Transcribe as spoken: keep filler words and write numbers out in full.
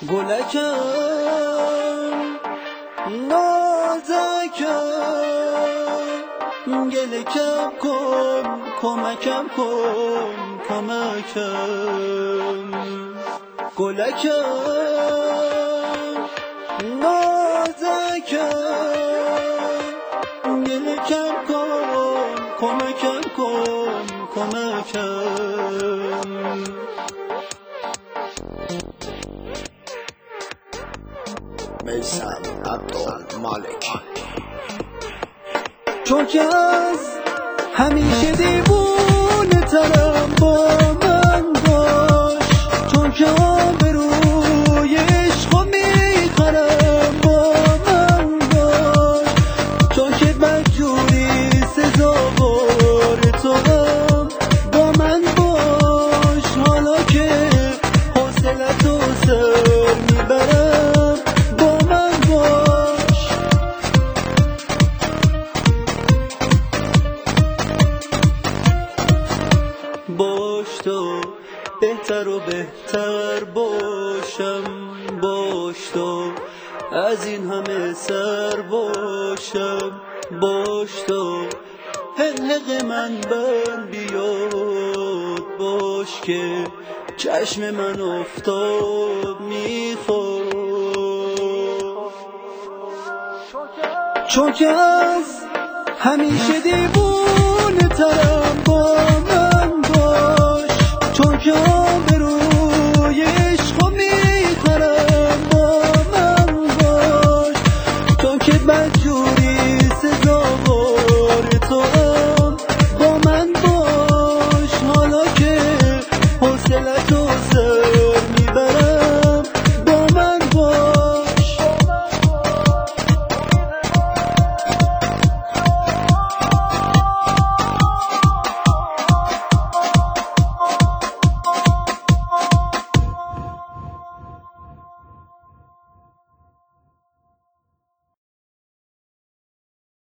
گلکم نازکم گله کم کن کمکم کن کمکم گلکم نازکم گله کم کن کمکم کن کمکم میثم عبدالمالک. چون که از همیشه دیوونه ترم با من باش، چون که آبروی عشقو میخرم با من باش، چون که بدجوری سزاوار تو هم با من باش. حالا که حوصلتو سر میبرم با من باش. باش تو بهتر و بهتر باشم، باش تو از این همه سر باشم، باش تو حلق من بر بیاد، باش که چشم من افتاد میخواد. چون که از همیشه دیوونه ترم با من باش، چون که